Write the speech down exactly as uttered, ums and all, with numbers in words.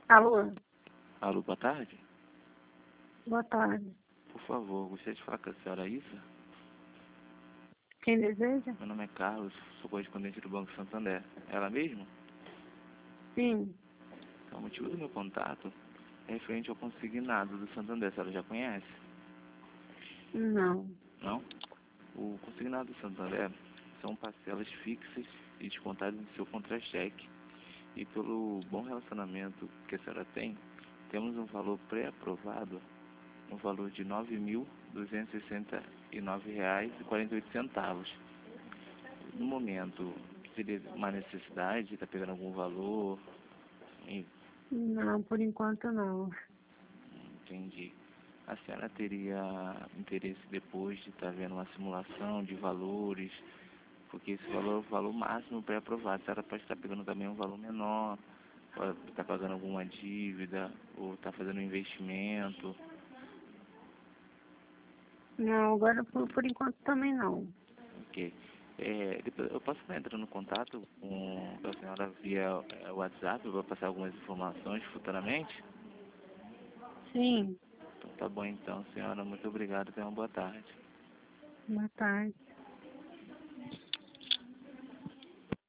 Alô, Alô, boa tarde. boa tarde. Por favor, gostaria de falar com a senhora Isa. Quem deseja? Meu nome é Carlos, sou correspondente do Banco Santander. Ela mesmo? Sim, Então, o motivo do meu contato é referente ao consignado do Santander. A senhora já conhece? não. Não? O consignado do Santander são parcelas fixas e descontadas em seu contra-cheque. E pelo bom relacionamento que a senhora tem, temos um valor pré-aprovado, um valor de nove mil duzentos e sessenta e nove reais e quarenta e oito centavos. No momento, seria uma necessidade de estar pegando algum valor? En- Não, por enquanto não. Entendi. A senhora teria interesse depois de estar vendo uma simulação de valores? Porque esse valor é o valor máximo pré-aprovado. A senhora pode estar pegando também um valor menor, pode estar pagando alguma dívida, ou estar fazendo um investimento. Não, agora por, por enquanto também não. Ok. É, depois eu posso estar entrando em contato com a senhora via é, WhatsApp para passar algumas informações futuramente? Sim, Então, tá bom então, senhora. Muito obrigado. Tenha uma boa tarde. boa tarde.